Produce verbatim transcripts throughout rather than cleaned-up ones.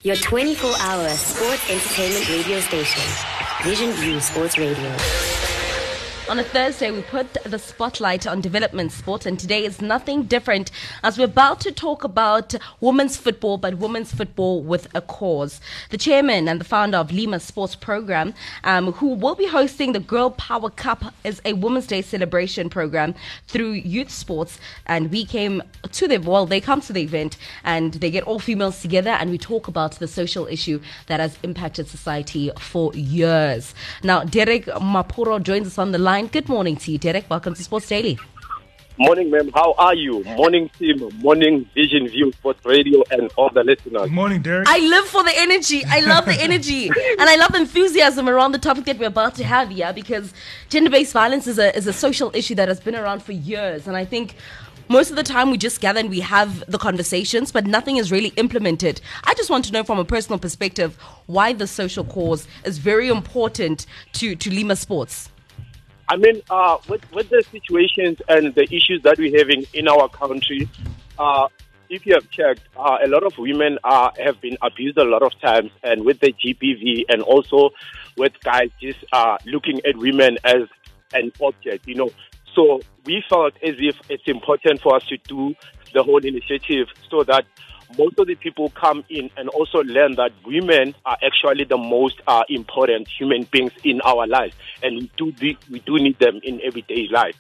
Your twenty-four hour sports entertainment radio station, Vision View Sports Radio. On a Thursday, we put the spotlight on development sport, and today is nothing different as we're about to talk about women's football, but women's football with a cause. The chairman and the founder of Lima Sports Program, um, who will be hosting the Girl Power Cup, is a Women's Day celebration program through youth sports. And we came to the, well, they come to the event and they get all females together and we talk about the social issue that has impacted society for years. Now, Derek Mapuro joins us on the line. Good morning to you, Derek. Welcome to Sports Daily. Morning, ma'am. How are you? Morning, team. Morning, Vision View Sports Radio and all the listeners. Good morning, Derek. I live for the energy. I love the energy. And I love the enthusiasm around the topic that we're about to have here, because gender-based violence is a, is a social issue that has been around for years. And I think most of the time we just gather and we have the conversations, but nothing is really implemented. I just want to know from a personal perspective why the social cause is very important to, to Lima Sports. I mean, uh, with, with the situations and the issues that we're having in our country, uh, if you have checked, uh, a lot of women uh, have been abused a lot of times, and with the G B V, and also with guys just uh, looking at women as an object, you know. So we felt as if it's important for us to do the whole initiative so that most of the people come in and also learn that women are actually the most uh, important human beings in our lives, and we do the, we do need them in everyday life.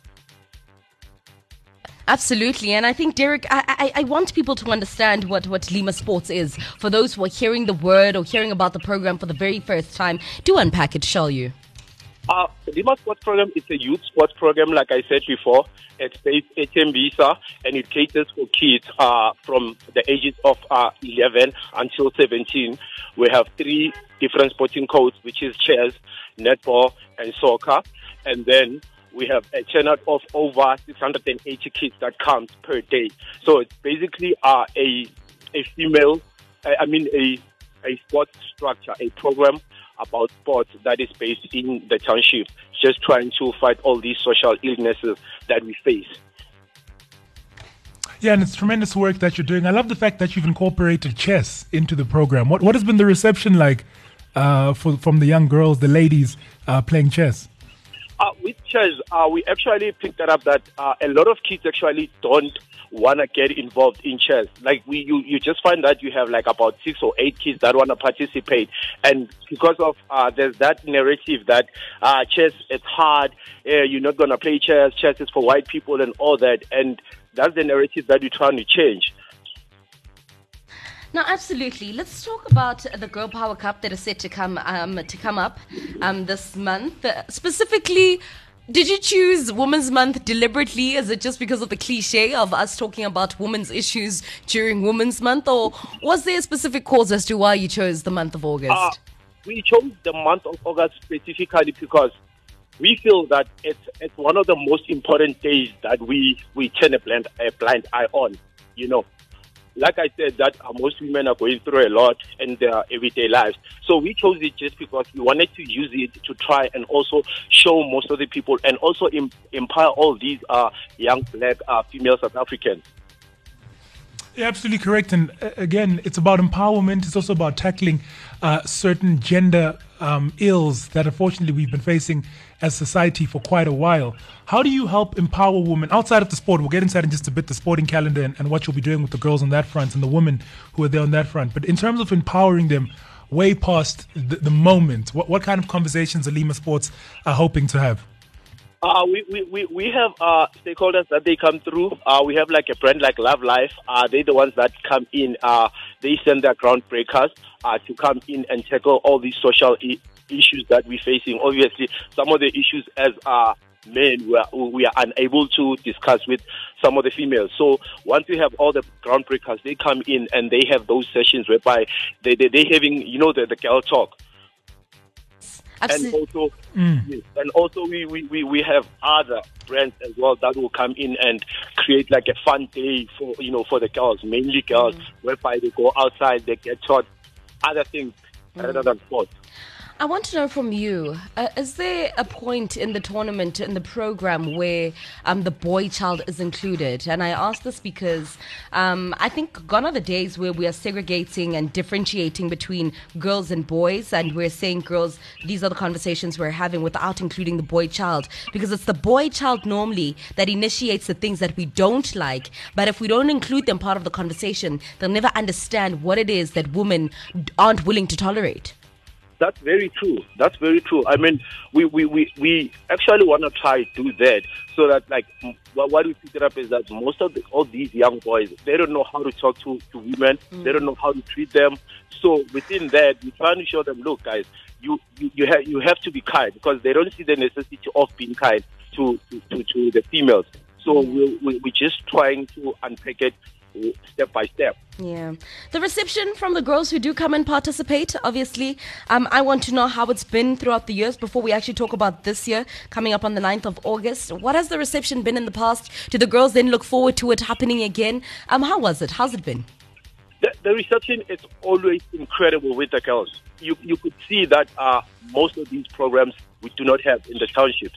Absolutely, and I think, Derek, I, I, I want people to understand what, what Lima Sports is. For those who are hearing the word or hearing about the program for the very first time, do unpack it, shall you? Uh, the Lima Sports Program is a youth sports program, like I said before. It's based at Tembisa, and it caters for kids uh, from the ages of uh, eleven until seventeen. We have three different sporting codes, which is chess, netball, and soccer. And then we have a channel of over six hundred eighty kids that comes per day. So it's basically uh, a a female, I mean a a sports structure, a program about sports that is based in the township, just trying to fight all these social illnesses that we face. Yeah, and it's tremendous work that you're doing. I love the fact that you've incorporated chess into the program. What what has been the reception like uh, for, from the young girls, the ladies uh, playing chess? Uh, with chess, uh, we actually picked that up that uh, a lot of kids actually don't want to get involved in chess. Like we, you, you just find that you have like about six or eight kids that want to participate, and because of uh, there's that narrative that uh, chess is hard, uh, you're not gonna play chess. Chess is for white people and all that, and that's the narrative that we're trying to change. Now, absolutely. Let's talk about the Girl Power Cup that is set to come um, to come up um, this month. Uh, specifically, did you choose Women's Month deliberately? Is it just because of the cliche of us talking about women's issues during Women's Month, or was there a specific cause as to why you chose the month of August? Uh, we chose the month of August specifically because we feel that it's it's one of the most important days that we we turn a blind a blind eye on, you know. Like I said, that uh, most women are going through a lot in their everyday lives. So we chose it just because we wanted to use it to try and also show most of the people and also em- empower all these uh, young black uh, female South Africans. Yeah, absolutely correct. And uh, again, it's about empowerment. It's also about tackling uh, certain gender um, ills that unfortunately we've been facing as society for quite a while. How do you help empower women outside of the sport? We'll get inside in just a bit, the sporting calendar and, and what you'll be doing with the girls on that front and the women who are there on that front. But in terms of empowering them way past the, the moment, what, what kind of conversations are Lima Sports are hoping to have? Uh, we, we, we, we have uh, stakeholders that they come through. Uh, we have like a brand like Love Life. Uh, they're the ones that come in. Uh, they send their groundbreakers uh, to come in and tackle all these social I- issues that we're facing. Obviously, some of the issues as uh, men we are, we are unable to discuss with some of the females. So once we have all the groundbreakers, they come in and they have those sessions whereby they, they, they're having, you know, the, the girl talk. Absolutely. And also, Mm. yes, and also we, we, we, we have other brands as well that will come in and create like a fun day for, you know, for the girls, mainly girls, mm. whereby they go outside, they get taught other things mm. other than sports. I want to know from you, uh, is there a point in the tournament, in the program, where um, the boy child is included? And I ask this because um, I think gone are the days where we are segregating and differentiating between girls and boys, and we're saying, girls, these are the conversations we're having without including the boy child. Because it's the boy child normally that initiates the things that we don't like, but if we don't include them part of the conversation, they'll never understand what it is that women aren't willing to tolerate. That's very true. That's very true. I mean, we, we, we, we actually want to try to do that so that, like, what we pick it up is that most of the, all these young boys, they don't know how to talk to, to women. Mm. They don't know how to treat them. So within that, we're trying to show them, look, guys, you you you, ha- you have to be kind, because they don't see the necessity of being kind to, to, to, to the females. So we, we, we're just trying to unpack it step by step. Yeah. The reception from the girls who do come and participate, obviously, um, I want to know how it's been throughout the years before we actually talk about this year, coming up on the ninth of August. What has the reception been in the past? Do the girls then look forward to it happening again? Um, how was it? How's it been? The, the reception is always incredible with the girls. You, you could see that uh, most of these programs we do not have in the townships.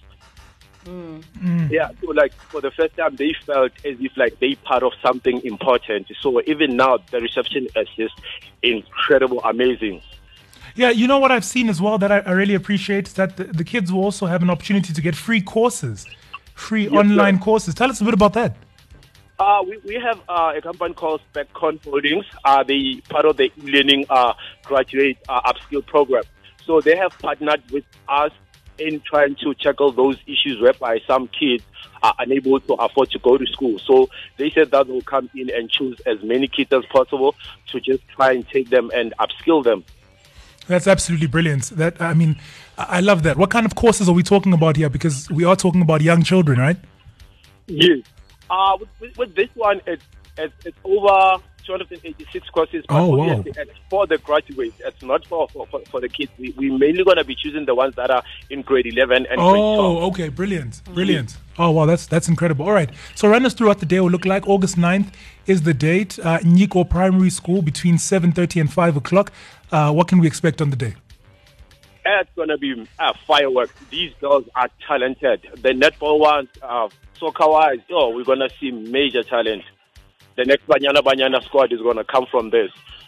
Mm. Mm. Yeah, so like for the first time, they felt as if like they part of something important. So even now, the reception is just incredible, amazing. Yeah, you know what I've seen as well that I, I really appreciate is that the, the kids will also have an opportunity to get free courses, free yes, online sir. courses. Tell us a bit about that. Uh, we, we have uh, a company called Specon Holdings. Uh, they part of the e-learning uh, graduate uh, upskill program. So they have partnered with us in trying to tackle those issues whereby some kids are unable to afford to go to school. So they said that they'll come in and choose as many kids as possible to just try and take them and upskill them. That's absolutely brilliant. That I mean, I love that. What kind of courses are we talking about here? Because we are talking about young children, right? Yes. Uh, with, with, with this one, it's, it's, it's over two hundred eighty-six courses. But oh, wow. It's for the graduates. It's not for, for, for, for the kids. We, we're mainly going to be choosing the ones that are in grade eleven and oh, grade twelve. Oh, okay. Brilliant. Brilliant. Mm-hmm. Oh, wow. That's that's incredible. All right. So run us through what the day will look like. August ninth is the date. Uh, Nyiko Primary School between seven thirty and five o'clock. Uh, what can we expect on the day? It's going to be uh, fireworks. These girls are talented. The netball ones, uh, soccer-wise, oh, we're going to see major talent. The next Banyana Banyana squad is going to come from this.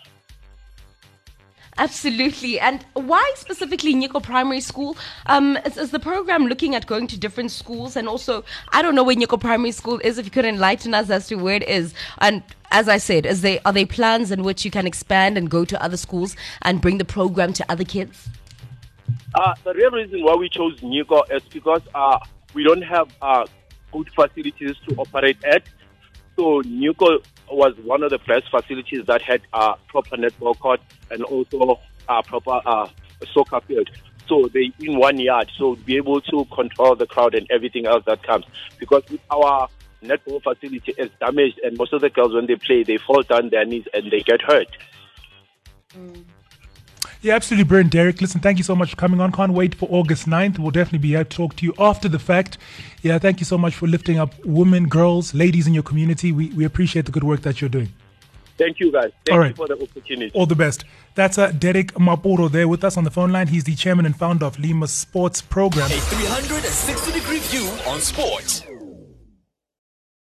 Absolutely. And why specifically Nyiko Primary School? Um, is, is the program looking at going to different schools? And also, I don't know where Nyiko Primary School is, if you could enlighten us as to where it is. And as I said, is there, are there plans in which you can expand and go to other schools and bring the program to other kids? Uh, the real reason why we chose Nyiko is because uh, we don't have uh, good facilities to operate at. So Nyiko was one of the best facilities that had a uh, proper netball court and also a uh, proper uh, soccer field. So they in one yard, so be able to control the crowd and everything else that comes. Because if our netball facility is damaged, and most of the girls when they play, they fall down their knees and they get hurt. Mm. Yeah, absolutely brilliant, Derek. Listen, thank you so much for coming on. Can't wait for August ninth. We'll definitely be here to talk to you after the fact. Yeah, thank you so much for lifting up women, girls, ladies in your community. We we appreciate the good work that you're doing. Thank you, guys. Thank All right. you for the opportunity. All the best. That's uh, Derek Mapuro there with us on the phone line. He's the chairman and founder of Lima Sports Program. A three hundred sixty degree view on sports.